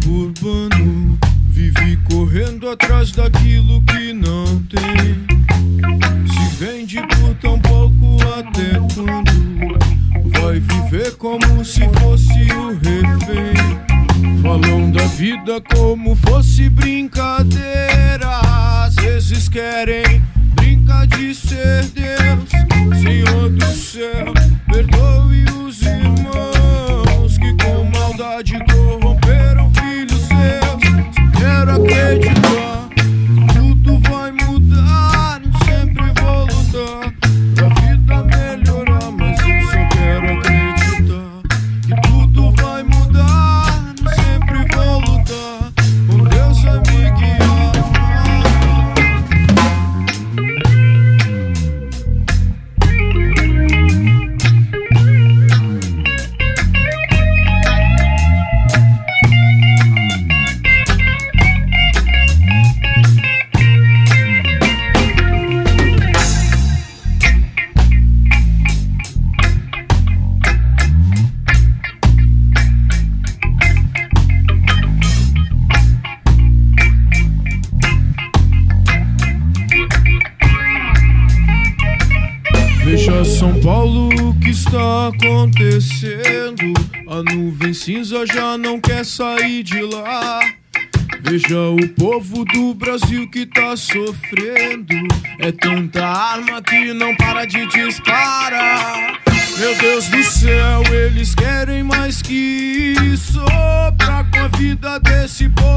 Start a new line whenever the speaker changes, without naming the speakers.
urbano vive correndo atrás daquilo que não tem. Se vende por tão pouco, até quando vai viver como se fosse o refém? Falam da vida como fosse brincadeira. Às vezes querem brincar de ser Deus. Senhor do céu, perdoe os irmãos que com maldade corromperam filhos seus. Quero acreditar que tudo vai mudar. Eu sempre vou lutar pra vida melhorar, mas eu só quero acreditar que tudo vai mudar. Eu sempre vou lutar, com Deus vai me guiar. Veja São Paulo, o que está acontecendo? A nuvem cinza já não quer sair de lá. Veja o povo do Brasil que tá sofrendo. É tanta arma que não para de disparar. Meu Deus do céu, eles querem mais que isso. Pra com a vida desse povo